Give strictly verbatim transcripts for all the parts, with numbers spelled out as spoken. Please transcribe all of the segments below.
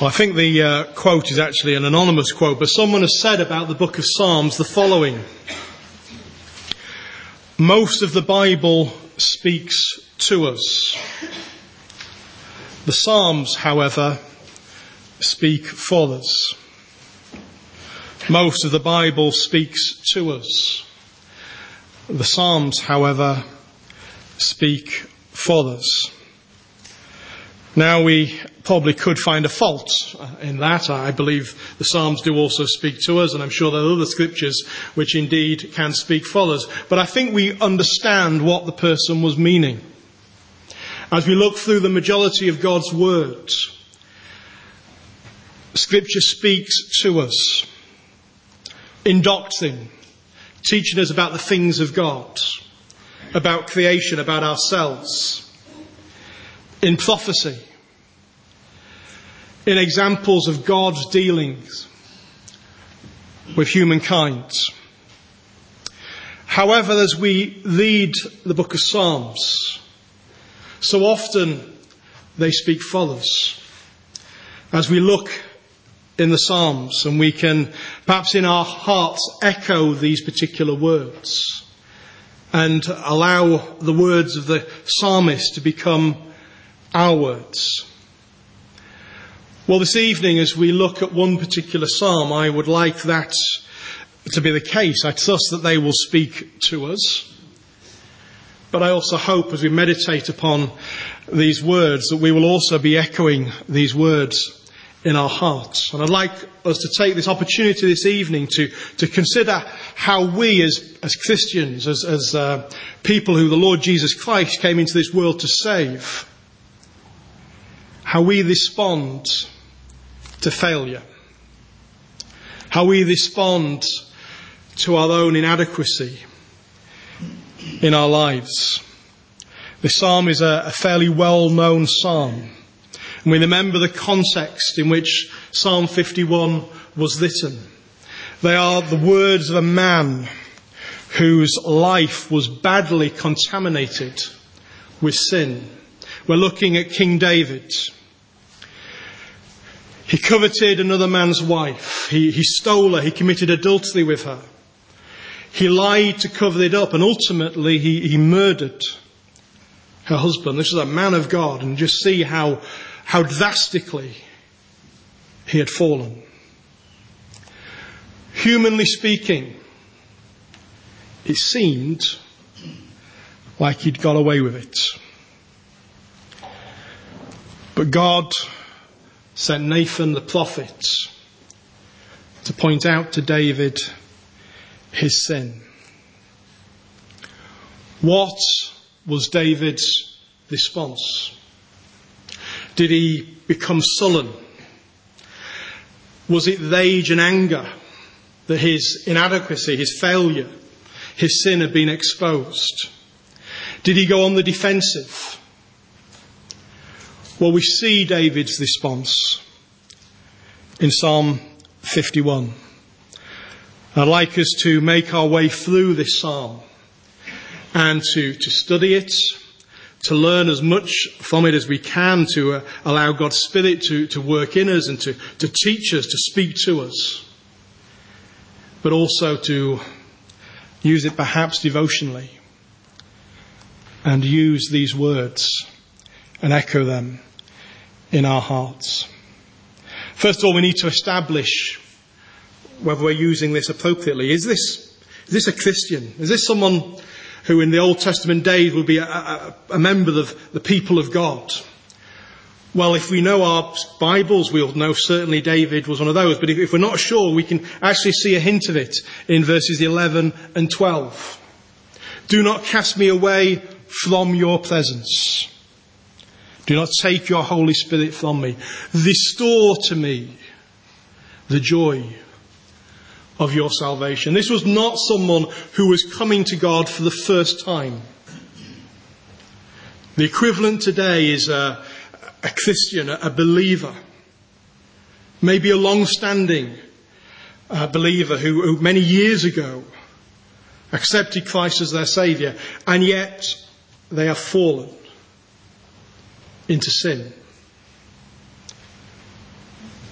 Well, I think the uh, quote is actually an anonymous quote, but someone has said about the book of Psalms the following. Most of the Bible speaks to us. The Psalms, however, speak for us. Most of the Bible speaks to us. The Psalms, however, speak for us. Now, we probably could find a fault in that. I believe the Psalms do also speak to us, and I'm sure there are other scriptures which indeed can speak for us. But I think we understand what the person was meaning. As we look through the majority of God's word, Scripture speaks to us in doctrine, teaching us about the things of God, about creation, about ourselves, in prophecy, in examples of God's dealings with humankind. However, as we read the book of Psalms, so often they speak for us. As we look in the Psalms, and we can perhaps in our hearts echo these particular words and allow the words of the psalmist to become our words. Well, this evening, as we look at one particular psalm, I would like that to be the case. I trust that they will speak to us. But I also hope, as we meditate upon these words, that we will also be echoing these words in our hearts. And I'd like us to take this opportunity this evening to, to consider how we as, as Christians, as, as uh, people who the Lord Jesus Christ came into this world to save, how we respond to failure, how we respond to our own inadequacy in our lives. This psalm is a, a fairly well-known psalm, and we remember the context in which Psalm fifty-one was written. They are the words of a man whose life was badly contaminated with sin. We're looking at King David. He coveted another man's wife. He, he stole her. He committed adultery with her. He lied to cover it up, and ultimately he, he murdered her husband. This was a man of God, and just see how, how drastically he had fallen. Humanly speaking, it seemed like he'd got away with it. But God sent Nathan the prophet to point out to David his sin. What was David's response? Did he become sullen? Was it rage and anger that his inadequacy, his failure, his sin had been exposed? Did he go on the defensive? Well, we see David's response in Psalm fifty-one. I'd like us to make our way through this psalm and to, to study it, to learn as much from it as we can, to uh, allow God's Spirit to, to work in us and to, to teach us, to speak to us, but also to use it perhaps devotionally and use these words and echo them in our hearts. First of all, we need to establish whether we're using this appropriately. Is this, is this a Christian? Is this someone who in the Old Testament days would be a, a, a member of the people of God? Well, if we know our Bibles, we'll know certainly David was one of those. But if, if we're not sure, we can actually see a hint of it in verses eleven and twelve. Do not cast me away from your presence. Do not take your Holy Spirit from me. Restore to me the joy of your salvation. This was not someone who was coming to God for the first time. The equivalent today is a, a Christian, a believer. Maybe a long-standing uh, believer who, who many years ago accepted Christ as their Saviour, and yet they have fallen into sin.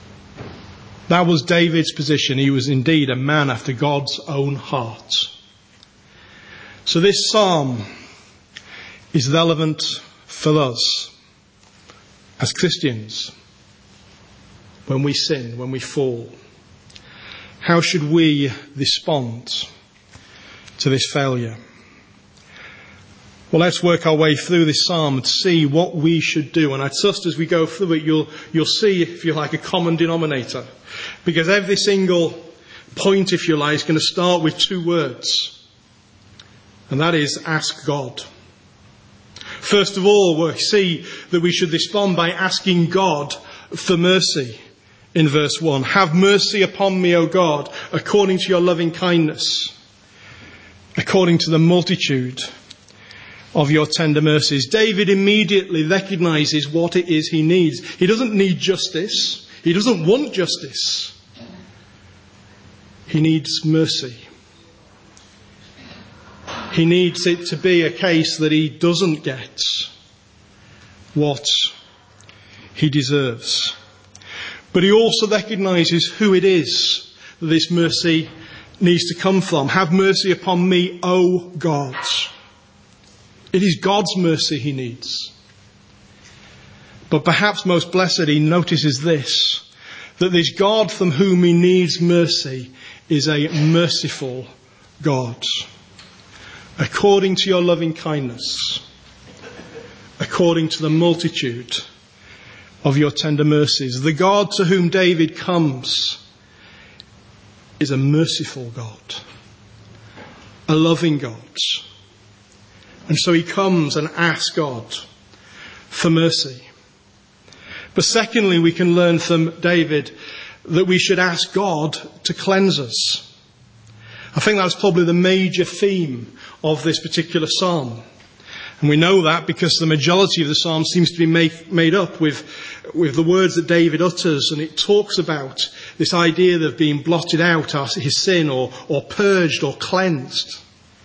That was David's position. He was indeed a man after God's own heart. So this psalm is relevant for us as Christians when we sin, when we fall. How should we respond to this failure? Well, let's work our way through this psalm to see what we should do. And I trust as we go through it, you'll, you'll see, if you like, a common denominator. Because every single point, if you like, is going to start with two words. And that is, ask God. First of all, we see that we should respond by asking God for mercy. In verse one, have mercy upon me, O God, according to your loving kindness, according to the multitude of your tender mercies. David immediately recognizes what it is he needs. He doesn't need justice. He doesn't want justice. He needs mercy. He needs it to be a case that he doesn't get what he deserves. But he also recognizes who it is that this mercy needs to come from. Have mercy upon me, O God. It is God's mercy he needs. But perhaps most blessed, he notices this, that this God from whom he needs mercy is a merciful God. According to your loving kindness, according to the multitude of your tender mercies. The God to whom David comes is a merciful God, a loving God. And so he comes and asks God for mercy. But secondly, we can learn from David that we should ask God to cleanse us. I think that's probably the major theme of this particular psalm. And we know that because the majority of the psalm seems to be made, made up with, with the words that David utters. And it talks about this idea of being blotted out, his sin, or, or purged or cleansed.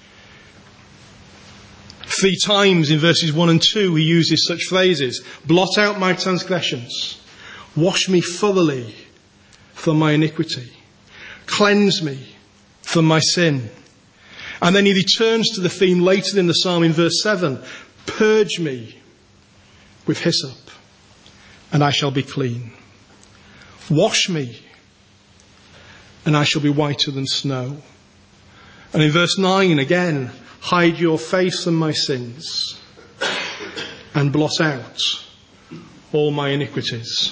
Three times in verses one and two he uses such phrases. Blot out my transgressions. Wash me thoroughly from my iniquity. Cleanse me from my sin. And then he returns to the theme later in the psalm in verse seven. Purge me with hyssop, and I shall be clean. Wash me, and I shall be whiter than snow. And in verse nine again, hide your face from my sins, and blot out all my iniquities.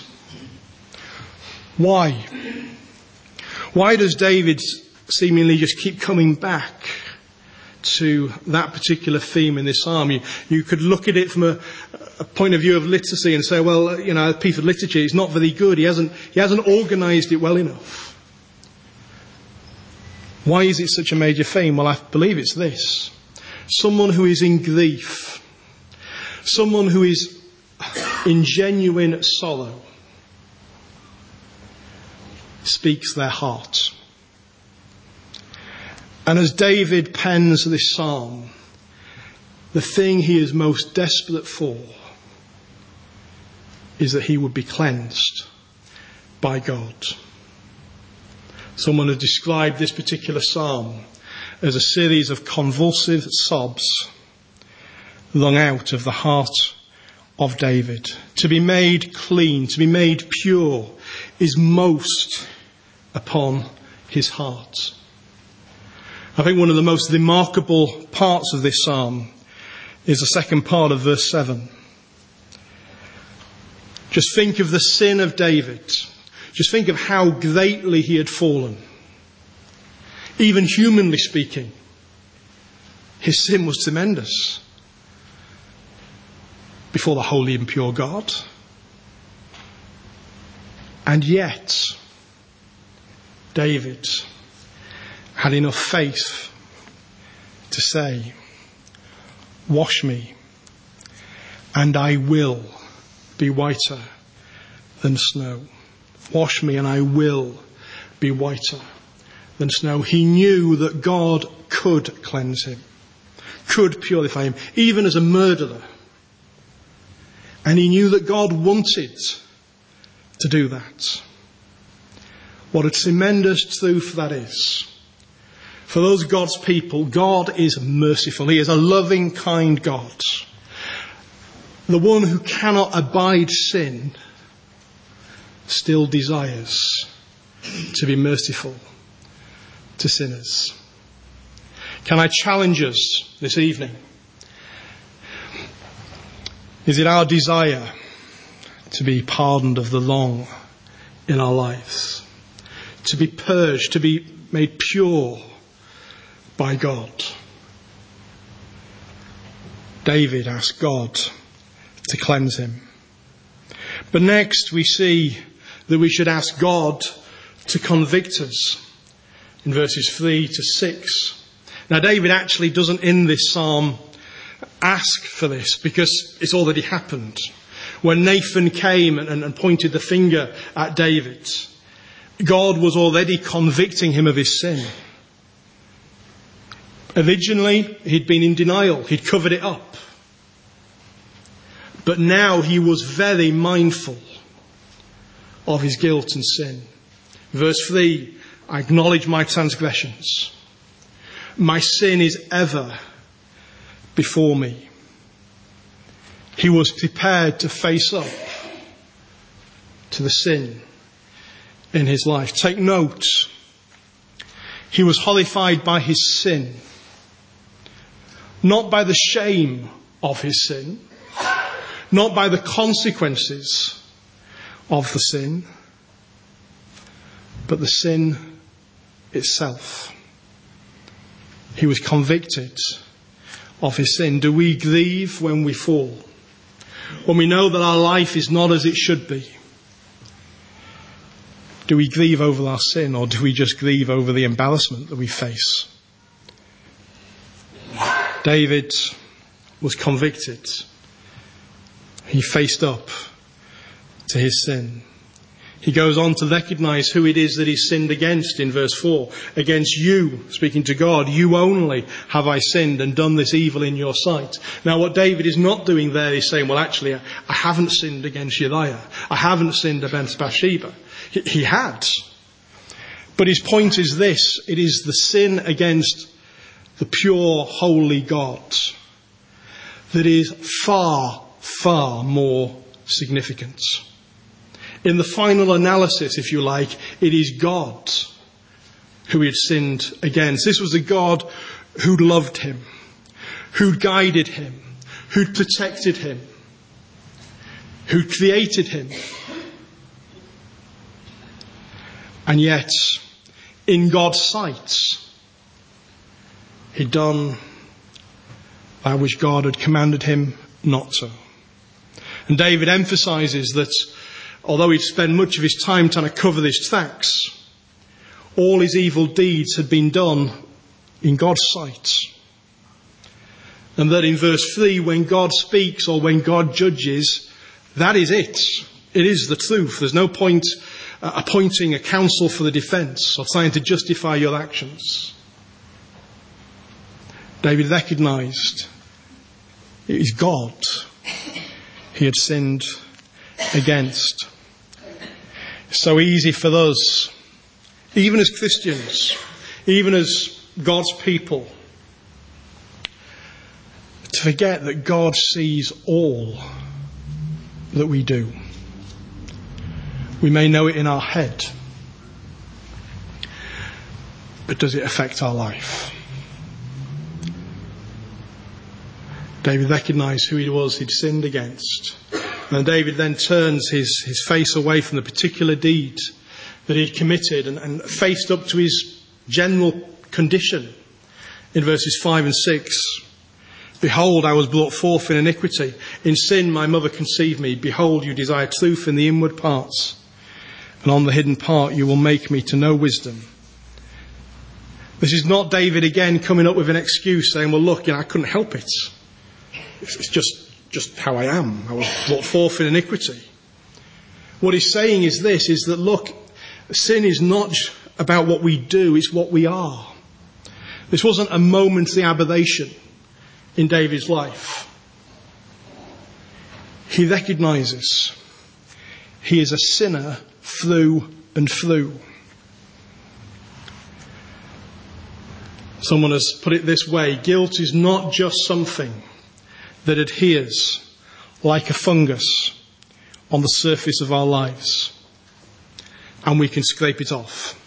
Why? Why does David seemingly just keep coming back to that particular theme in this psalm? You, you could look at it from a, a point of view of literacy and say, well, you know, a piece of literature is not very good. He hasn't, he hasn't organised it well enough. Why is it such a major theme? Well, I believe it's this. Someone who is in grief, someone who is in genuine sorrow, speaks their heart. And as David pens this psalm, the thing he is most desperate for is that he would be cleansed by God. Someone has described this particular psalm as a series of convulsive sobs wrung out of the heart of David. To be made clean, to be made pure, is most upon his heart. I think one of the most remarkable parts of this psalm is the second part of verse seven. Just think of the sin of David. Just think of how greatly he had fallen. Even humanly speaking, his sin was tremendous before the holy and pure God. And yet, David had enough faith to say, wash me, and I will be whiter than snow. Wash me, and I will be whiter than snow. He knew that God could cleanse him, could purify him, even as a murderer. And he knew that God wanted to do that. What a tremendous truth that is. For those God's people, God is merciful. He is a loving, kind God. The one who cannot abide sin still desires to be merciful to sinners. Can I challenge us this evening? Is it our desire to be pardoned of the wrong in our lives? To be purged, to be made pure by God? David asked God to cleanse him. But next we see that we should ask God to convict us in verses three to six. Now David actually doesn't in this psalm ask for this because it's already happened. When Nathan came and, and pointed the finger at David, God was already convicting him of his sin. Originally, he'd been in denial. He'd covered it up. But now he was very mindful of his guilt and sin. Verse three, I acknowledge my transgressions. My sin is ever before me. He was prepared to face up to the sin in his life. Take note. He was horrified by his sin. Not by the shame of his sin. Not by the consequences of the sin. But the sin itself. He was convicted of his sin. Do we grieve when we fall? When we know that our life is not as it should be? Do we grieve over our sin, or do we just grieve over the embarrassment that we face? David was convicted. He faced up to his sin. He goes on to recognize who it is that he sinned against in verse four. Against you, speaking to God, you only have I sinned and done this evil in your sight. Now what David is not doing there is saying, well actually I haven't sinned against Uriah. I haven't sinned against Bathsheba. He, he had. But his point is this. It is the sin against the pure, holy God that is far, far more significant. In the final analysis, if you like, it is God who he had sinned against. This was a God who loved him, who guided him, who protected him, who created him. And yet, in God's sight, he'd done that which God had commanded him not to. And David emphasizes that although he'd spent much of his time trying to cover his tracks, all his evil deeds had been done in God's sight. And that in verse three, when God speaks or when God judges, that is it. It is the truth. There's no point uh, appointing a counsel for the defense or trying to justify your actions. David recognized it is God he had sinned against. So easy for us, even as Christians, even as God's people, to forget that God sees all that we do. We may know it in our head, but does it affect our life? David recognized who he was he'd sinned against. And David then turns his, his face away from the particular deed that he'd committed and, and faced up to his general condition in verses five and six. Behold, I was brought forth in iniquity. In sin my mother conceived me. Behold, you desire truth in the inward parts. And on the hidden part you will make me to know wisdom. This is not David again coming up with an excuse saying, well look, you know, I couldn't help it. It's just just how I am. I was brought forth in iniquity. What he's saying is this, is that look, sin is not about what we do, it's what we are. This wasn't a momentary aberration in David's life. He recognizes he is a sinner through and through. Someone has put it this way: guilt is not just something that adheres like a fungus on the surface of our lives and we can scrape it off.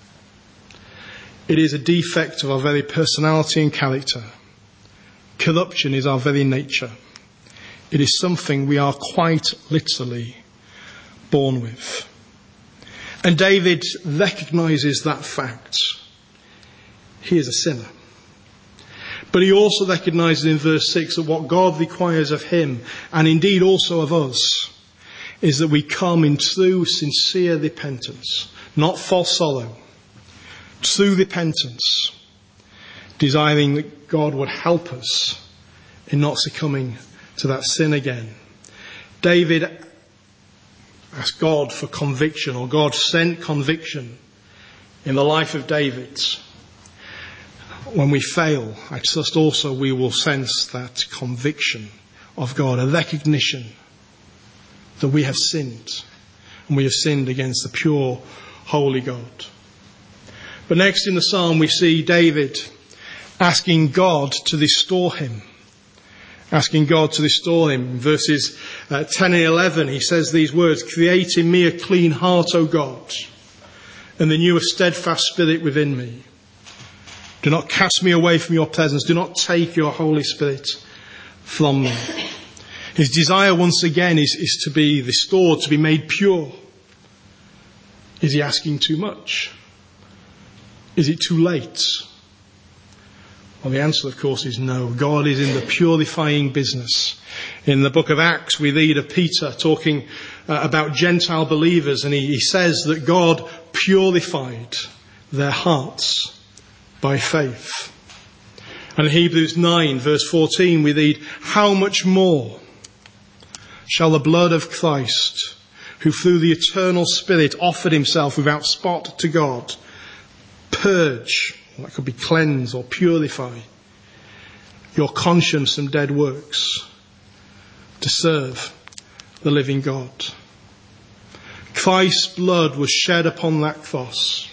It is a defect of our very personality and character. Corruption is our very nature. It is something we are quite literally born with. And David recognizes that fact. He is a sinner. But he also recognizes in verse six that what God requires of him, and indeed also of us, is that we come in true, sincere repentance, not false sorrow, true repentance, desiring that God would help us in not succumbing to that sin again. David asked God for conviction, or God sent conviction in the life of David. When we fail, I trust also we will sense that conviction of God, a recognition that we have sinned, and we have sinned against the pure, holy God. But next in the psalm we see David asking God to restore him. Asking God to restore him. In verses uh, ten and eleven he says these words: "Create in me a clean heart, O God, and renew a steadfast spirit within me. Do not cast me away from your presence. Do not take your Holy Spirit from me." His desire once again is, is to be restored, to be made pure. Is he asking too much? Is it too late? Well, the answer, of course, is no. God is in the purifying business. In the book of Acts, we read of Peter talking uh, about Gentile believers, and he, he says that God purified their hearts by faith. And in Hebrews nine, verse fourteen, we read, "How much more shall the blood of Christ, who through the eternal Spirit offered himself without spot to God, purge," that could be cleanse or purify, "your conscience from dead works to serve the living God." Christ's blood was shed upon that cross.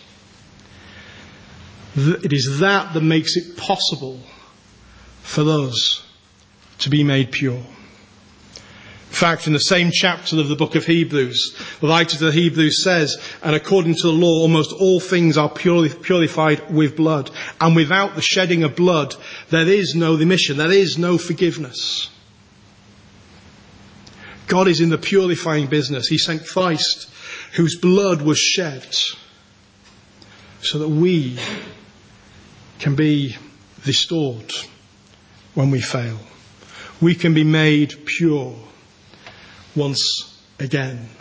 It is that that makes it possible for us to be made pure. In fact, in the same chapter of the book of Hebrews, the writer to the Hebrews says, "And according to the law, almost all things are purified with blood. And without the shedding of blood, there is no remission, there is no forgiveness." God is in the purifying business. He sent Christ, whose blood was shed, so that we can be restored when we fail. We can be made pure once again.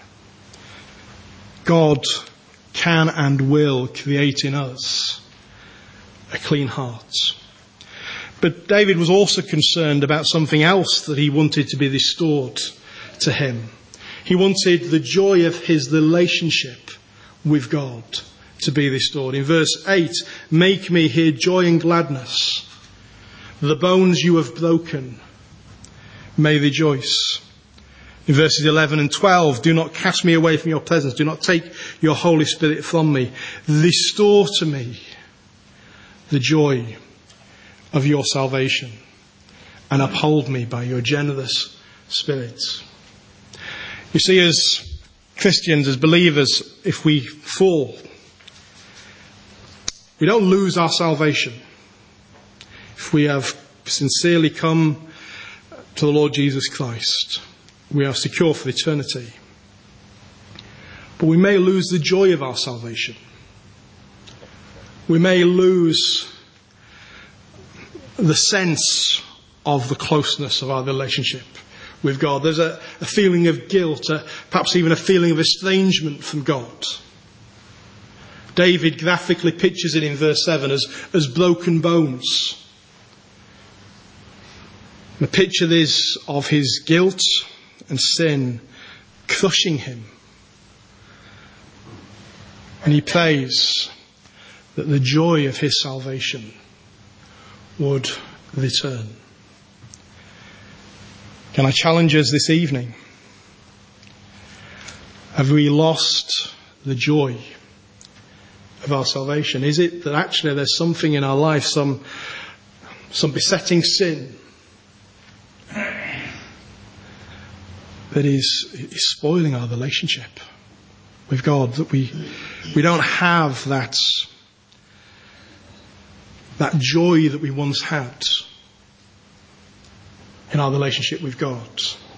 God can and will create in us a clean heart. But David was also concerned about something else that he wanted to be restored to him. He wanted the joy of his relationship with God to be restored. In verse eight, "Make me hear joy and gladness. The bones you have broken may rejoice." In verses eleven and twelve, "Do not cast me away from your presence. Do not take your Holy Spirit from me. Restore to me the joy of your salvation and uphold me by your generous Spirit." You see, as Christians, as believers, if we fall, we don't lose our salvation. If we have sincerely come to the Lord Jesus Christ, we are secure for eternity. But we may lose the joy of our salvation. We may lose the sense of the closeness of our relationship with God. There's a, a feeling of guilt, a, perhaps even a feeling of estrangement from God. David graphically pictures it in verse seven as, as broken bones. The picture is of his guilt and sin crushing him. And he prays that the joy of his salvation would return. Can I challenge us this evening? Have we lost the joy of our salvation? Is it that actually there's something in our life, some, some besetting sin that is, is spoiling our relationship with God, that we, we don't have that, that joy that we once had in our relationship with God?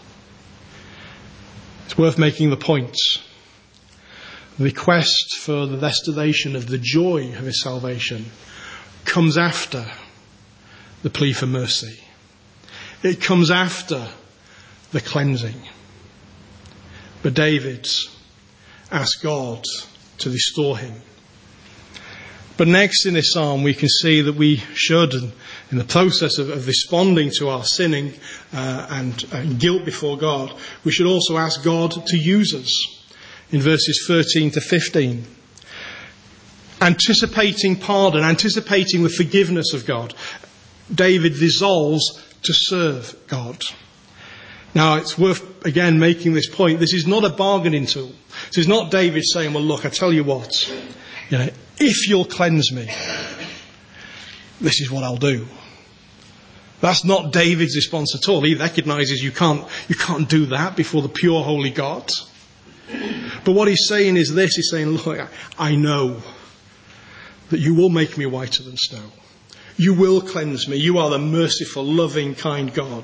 It's worth making the point. The request for the restoration of the joy of his salvation comes after the plea for mercy. It comes after the cleansing. But David asked God to restore him. But next in this psalm we can see that we should, in the process of, of responding to our sinning uh, and, and guilt before God, we should also ask God to use us. In verses thirteen to fifteen. Anticipating pardon, anticipating the forgiveness of God, David resolves to serve God. Now it's worth again making this point. This is not a bargaining tool. This is not David saying, well look, I tell you what, you know, if you'll cleanse me, this is what I'll do. That's not David's response at all. He recognises you can't, you can't do that before the pure holy God. But what he's saying is this, he's saying, look, I know that you will make me whiter than snow. You will cleanse me. You are the merciful, loving, kind God.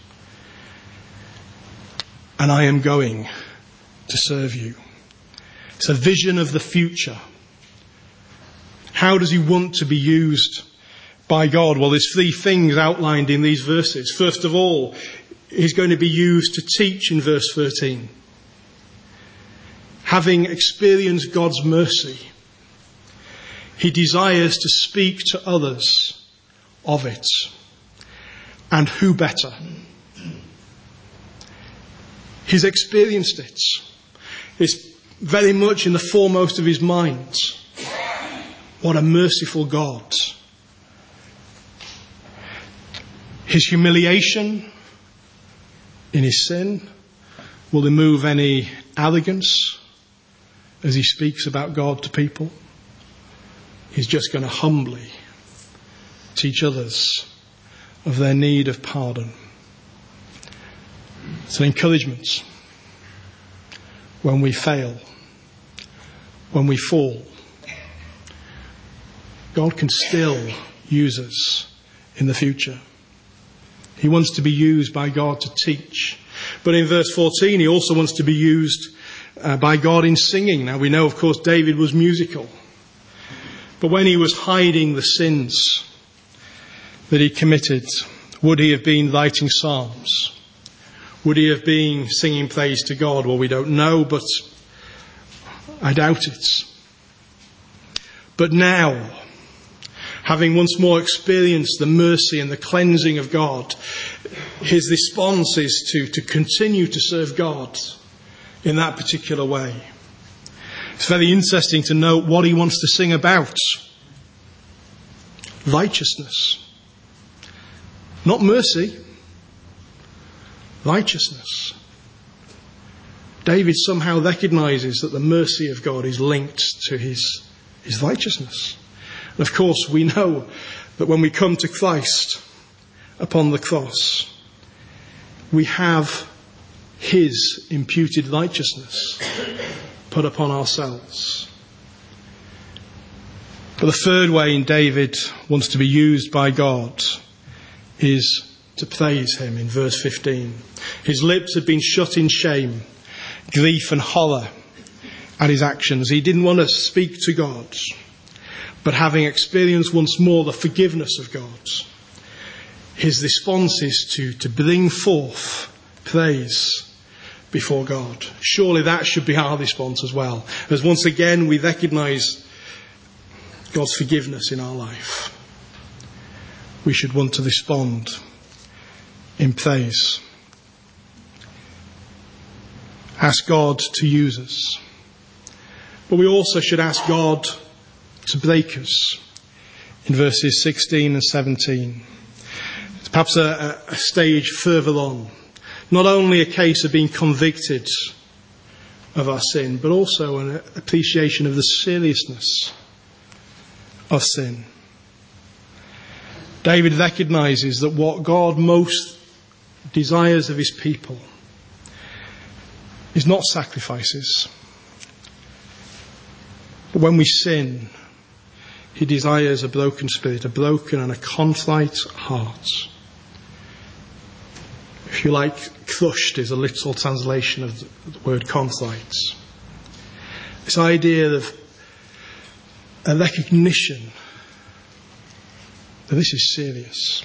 And I am going to serve you. It's a vision of the future. How does he want to be used by God? Well, there's three things outlined in these verses. First of all, he's going to be used to teach in verse thirteen. Having experienced God's mercy, he desires to speak to others of it. And who better? He's experienced it. It's very much in the foremost of his mind. What a merciful God. His humiliation in his sin will remove any arrogance as he speaks about God to people. He's just going to humbly teach others of their need of pardon. It's an encouragement when we fail, when we fall. God can still use us in the future. He wants to be used by God to teach. But in verse fourteen, he also wants to be used uh, by God in singing. Now we know, of course, David was musical. But when he was hiding the sins that he committed, would he have been writing psalms? Would he have been singing praise to God? Well, we don't know, but I doubt it. But now, having once more experienced the mercy and the cleansing of God, his response is to, to continue to serve God in that particular way. It's very interesting to note what he wants to sing about. Righteousness. Not mercy. Righteousness. David somehow recognises that the mercy of God is linked to his, his righteousness. And of course we know that when we come to Christ upon the cross, we have his imputed righteousness put upon ourselves. But the third way in David wants to be used by God is to praise him in verse fifteen. His lips had been shut in shame, grief and horror at his actions. He didn't want to speak to God. But having experienced once more the forgiveness of God, his response is to, to bring forth praise before God. Surely that should be our response as well. As once again we recognise God's forgiveness in our life, we should want to respond in praise. Ask God to use us. But we also should ask God to break us in verses sixteen and seventeen. It's perhaps a, a stage further on. Not only a case of being convicted of our sin, but also an appreciation of the seriousness of sin. David recognizes that what God most desires of his people is not sacrifices. But when we sin, he desires a broken spirit, a broken and a contrite heart. If you like, crushed is a literal translation of the word contrite. This idea of a recognition that this is serious.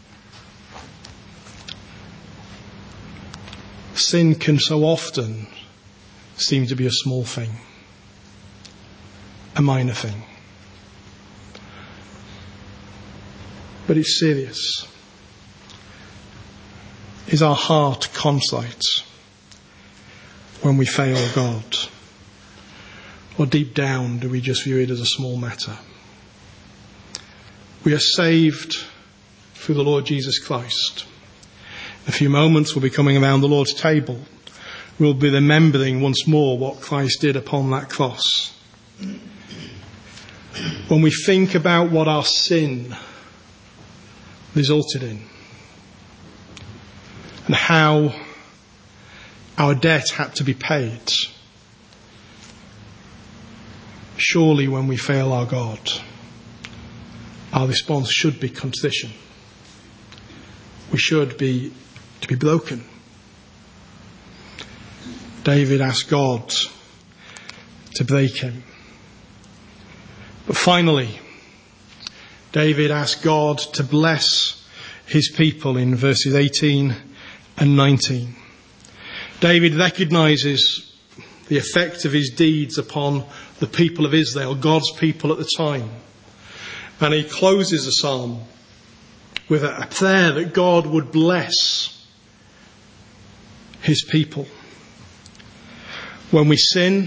Sin can so often seem to be a small thing, a minor thing. But it's serious. Is our heart contrite when we fail God? Or deep down, do we just view it as a small matter? We are saved through the Lord Jesus Christ. In a few moments we'll be coming around the Lord's table. We'll be remembering once more what Christ did upon that cross. When we think about what our sin resulted in and how our debt had to be paid, surely when we fail our God, our response should be contrition. We should be to be broken. David asked God to break him. But finally, David asked God to bless his people in verses eighteen and nineteen. David recognizes the effect of his deeds upon the people of Israel, God's people at the time. And he closes the psalm with a prayer that God would bless his people. When we sin,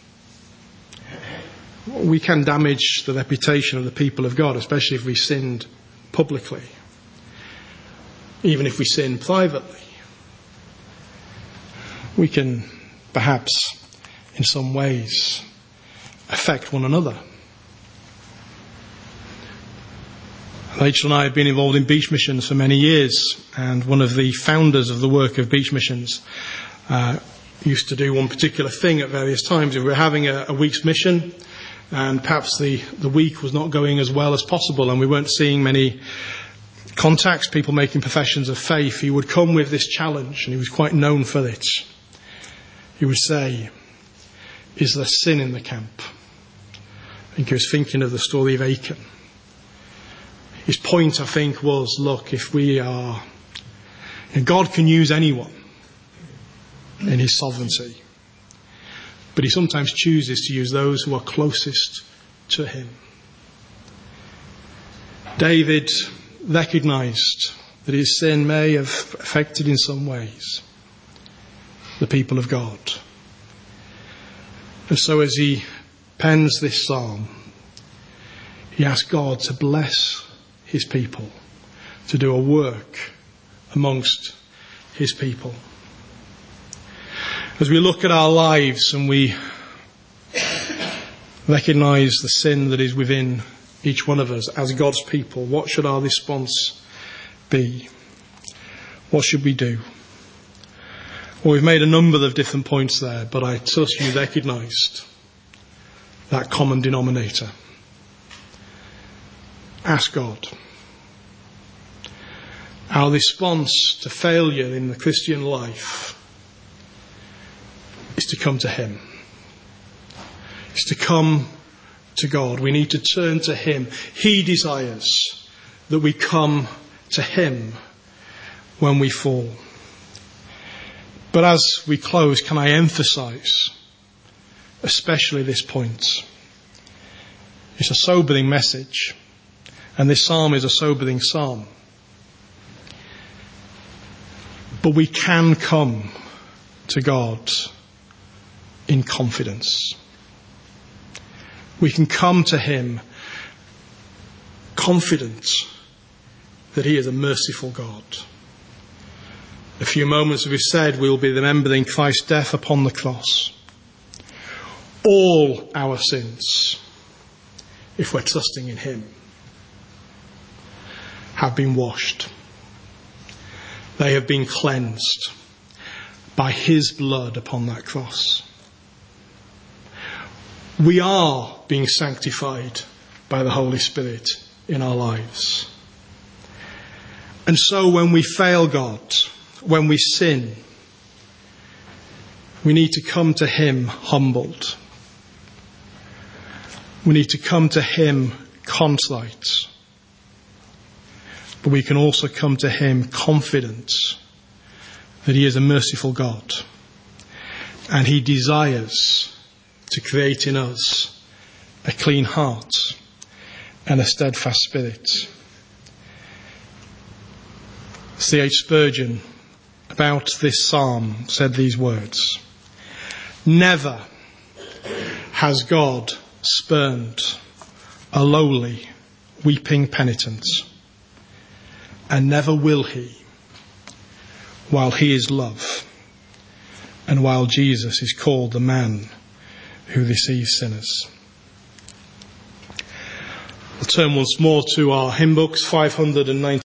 we can damage the reputation of the people of God, especially if we sinned publicly, even if we sin privately. We can perhaps, in some ways, affect one another. Rachel and I have been involved in beach missions for many years, and one of the founders of the work of beach missions uh, used to do one particular thing at various times. If we were having a, a week's mission, and perhaps the, the week was not going as well as possible, and we weren't seeing many contacts, people making professions of faith, he would come with this challenge, and he was quite known for it. He would say, "Is there sin in the camp?" I think he was thinking of the story of Achan. His point, I think, was, look, if we are... And God can use anyone in his sovereignty, but he sometimes chooses to use those who are closest to him. David recognized that his sin may have affected in some ways the people of God. And so as he pens this psalm, he asks God to bless his people, to do a work amongst his people. As we look at our lives and we recognize the sin that is within each one of us as God's people, what should our response be? What should we do? Well, we've made a number of different points there, but I trust you recognized that common denominator. Ask God. Our response to failure in the Christian life is to come to him. It's to come to God. We need to turn to him. He desires that we come to him when we fall. But as we close, can I emphasize especially this point? It's a sobering message, and this psalm is a sobering psalm. But we can come to God in confidence. We can come to him confident that he is a merciful God. A few moments, as we've said, we will be remembering Christ's death upon the cross. All our sins, if we're trusting in him, have been washed. They have been cleansed by his blood upon that cross. We are being sanctified by the Holy Spirit in our lives. And so when we fail God, when we sin, we need to come to him humbled. We need to come to him contrite. But we can also come to him confident that he is a merciful God. And he desires to create in us a clean heart and a steadfast spirit. C H Spurgeon, about this psalm, said these words: "Never has God spurned a lowly, weeping penitent, and never will he, while he is love, and while Jesus is called the man who receives sinners." We'll turn once more to our hymn books, five hundred ninety.